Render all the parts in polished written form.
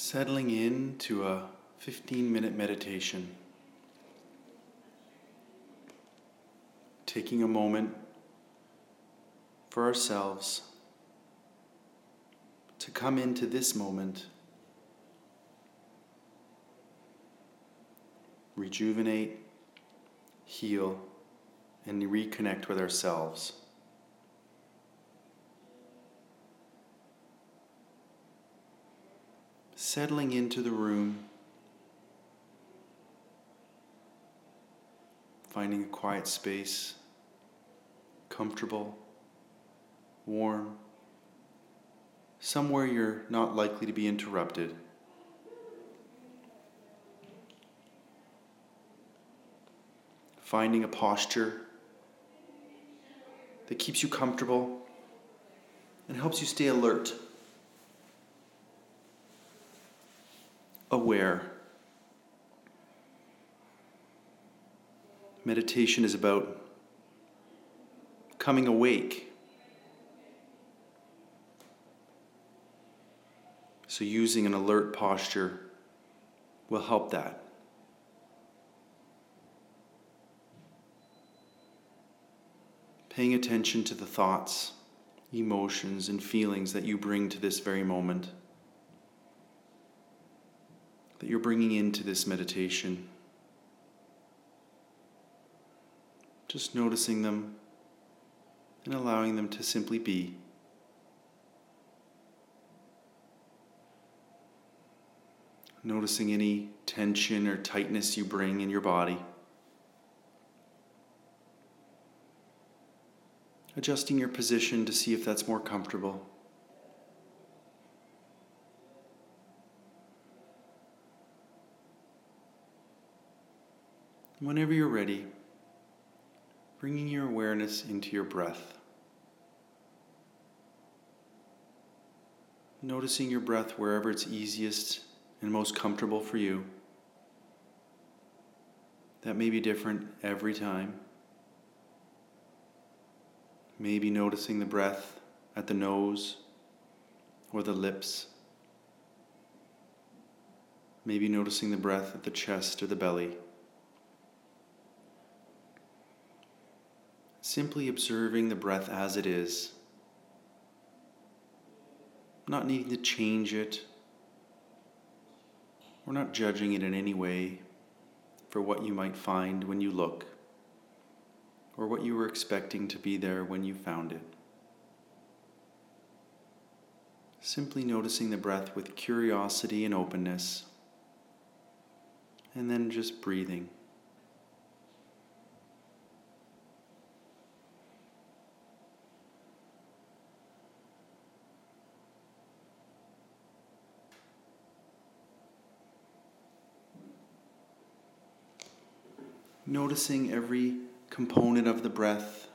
Settling into a 15-minute meditation. Taking a moment for ourselves to come into this moment, rejuvenate, heal, and reconnect with ourselves. Settling into the room, finding a quiet space, comfortable, warm, somewhere you're not likely to be interrupted. Finding a posture that keeps you comfortable and helps you stay alert, aware. Meditation is about coming awake. So using an alert posture will help that. Paying attention to the thoughts, emotions, and feelings that you bring to this very moment, that you're bringing into this meditation. Just noticing them and allowing them to simply be. Noticing any tension or tightness you bring in your body. Adjusting your position to see if that's more comfortable. Whenever you're ready, bringing your awareness into your breath. Noticing your breath wherever it's easiest and most comfortable for you. That may be different every time. Maybe noticing the breath at the nose or the lips. Maybe noticing the breath at the chest or the belly. Simply observing the breath as it is. Not needing to change it. We're not judging it in any way for what you might find when you look, or what you were expecting to be there when you found it. Simply noticing the breath with curiosity and openness, and then just breathing. Noticing every component of the breath.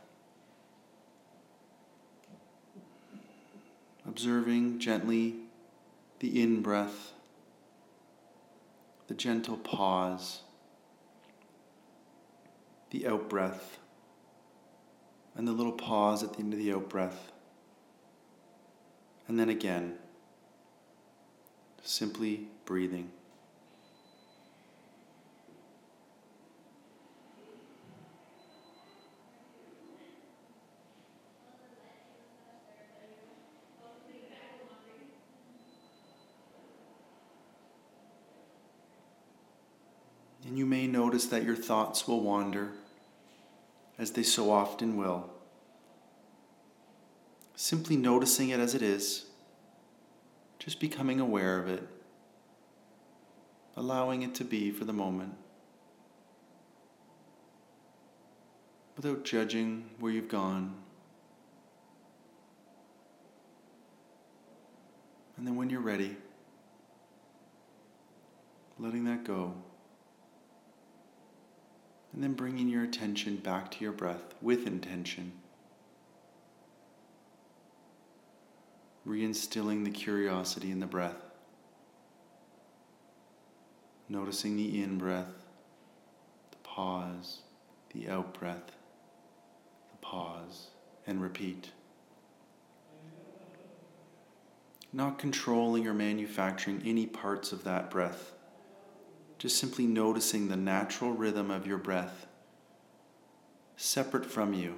Observing gently the in-breath, the gentle pause, the out-breath, and the little pause at the end of the out-breath. And then again, simply breathing. And you may notice that your thoughts will wander, as they so often will. Simply noticing it as it is, just becoming aware of it, allowing it to be for the moment, without judging where you've gone. And then when you're ready, letting that go. And then bringing your attention back to your breath with intention. Reinstilling the curiosity in the breath. Noticing the in-breath, the pause, the out-breath, the pause, and repeat. not controlling or manufacturing any parts of that breath. Just simply noticing the natural rhythm of your breath, separate from you.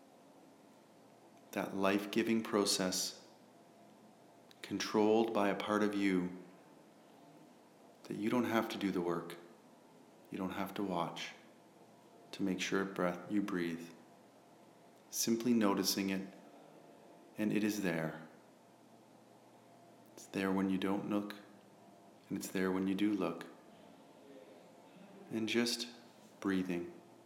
That life-giving process, controlled by a part of you, that you don't have to do the work. You don't have to watch to make sure you breathe. Simply noticing it, and it is there. It's there when you don't look, and it's there when you do look. And just breathing.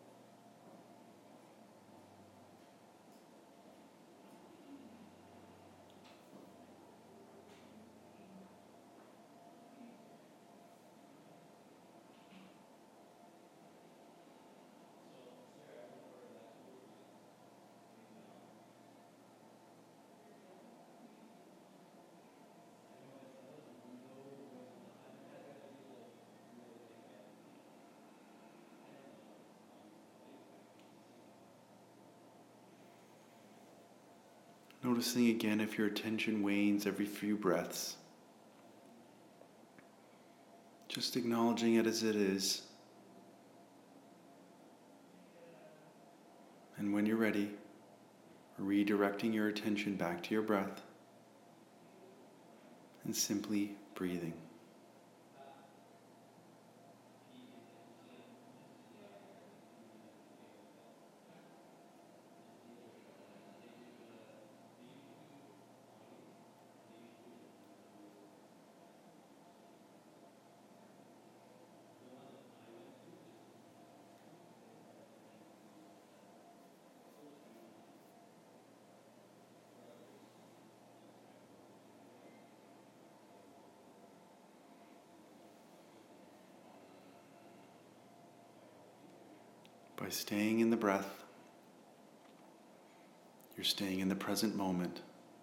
Noticing again if your attention wanes every few breaths. Just acknowledging it as it is. And when you're ready, redirecting your attention back to your breath and simply breathing. By staying in the breath, you're staying in the present moment.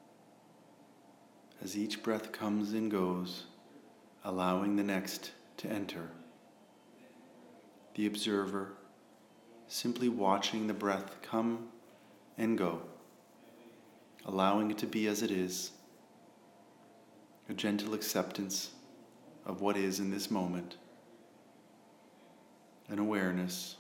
As each breath comes and goes, allowing the next to enter. The observer, simply watching the breath come and go, allowing it to be as it is, a gentle acceptance of what is in this moment, an awareness,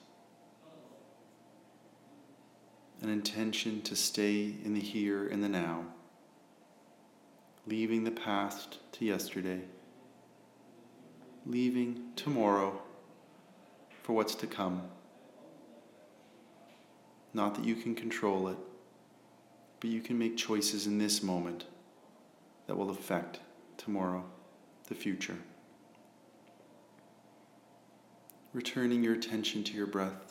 an intention to stay in the here and the now, leaving the past to yesterday, leaving tomorrow for what's to come. Not that you can control it, but you can make choices in this moment that will affect tomorrow, the future. Returning your attention to your breath,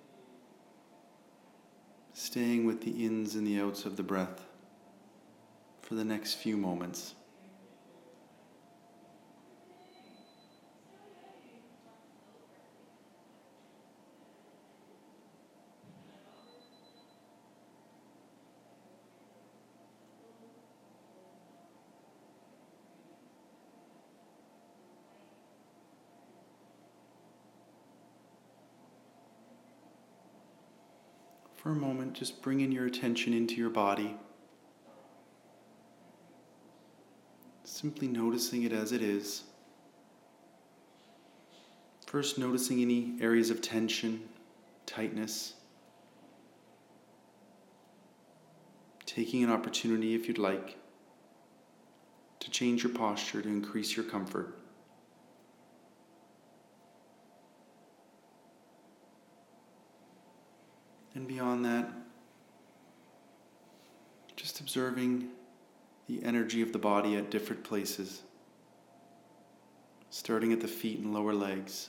staying with the ins and the outs of the breath for the next few moments. For a moment, just bringing your attention into your body. Simply noticing it as it is. First, noticing any areas of tension, tightness. Taking an opportunity, if you'd like, to change your posture to increase your comfort. And beyond that, just observing the energy of the body at different places, starting at the feet and lower legs,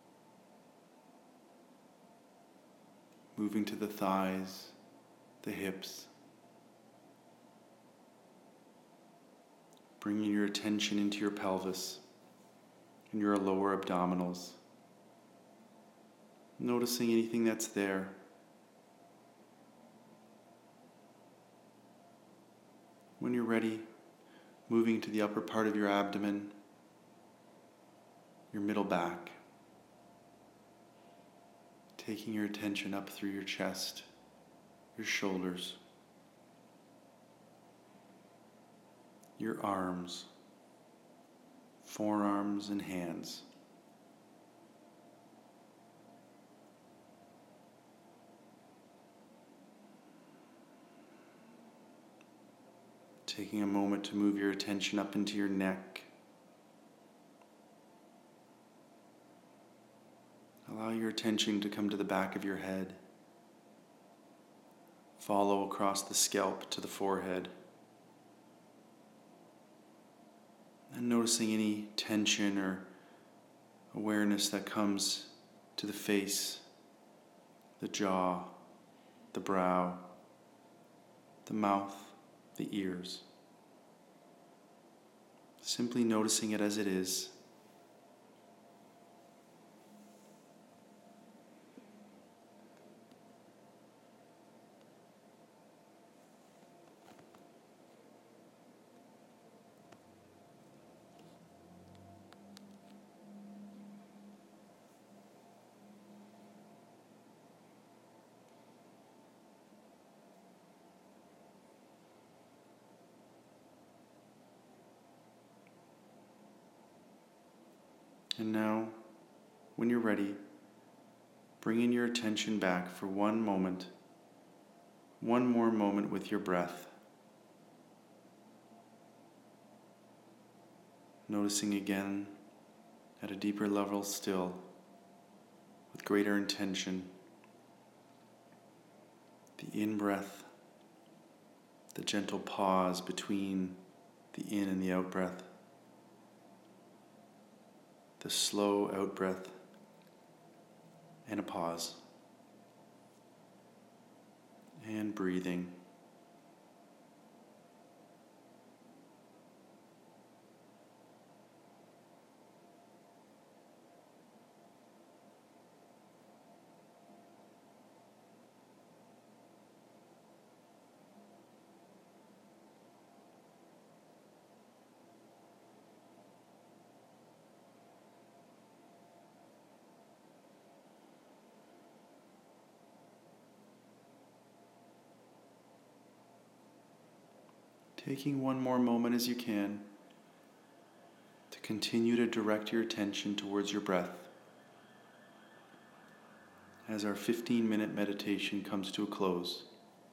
moving to the thighs, the hips, bringing your attention into your pelvis and your lower abdominals, noticing anything that's there. When you're ready, moving to the upper part of your abdomen, your middle back, taking your attention up through your chest, your shoulders, your arms, forearms, and hands. Taking a moment to move your attention up into your neck. Allow your attention to come to the back of your head. Follow across the scalp to the forehead. And noticing any tension or awareness that comes to the face, the jaw, the brow, the mouth, the ears. Simply noticing it as it is. And now, when you're ready, bringing your attention back for one more moment with your breath. Noticing again at a deeper level still, with greater intention, the in-breath, the gentle pause between the in and the out-breath, the slow out-breath, and a pause, and breathing. Taking one more moment as you can to continue to direct your attention towards your breath as our 15-minute meditation comes to a close.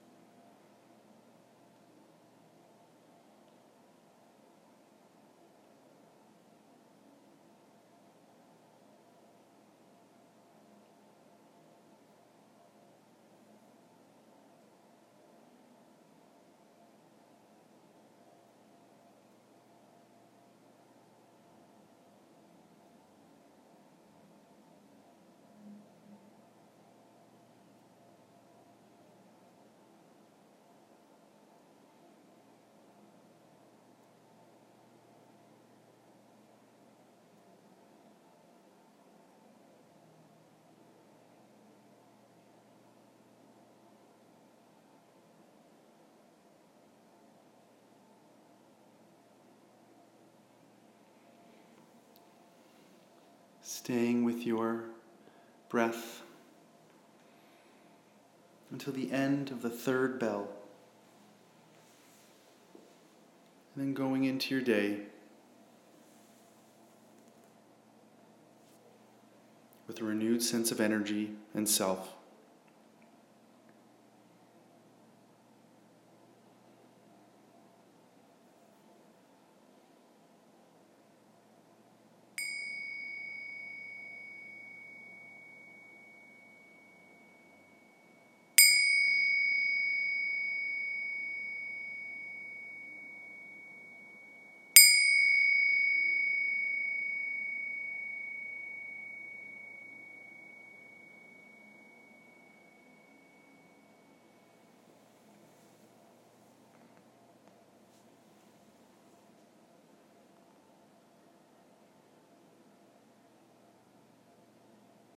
Staying with your breath until the end of the third bell, and then going into your day with a renewed sense of energy and self.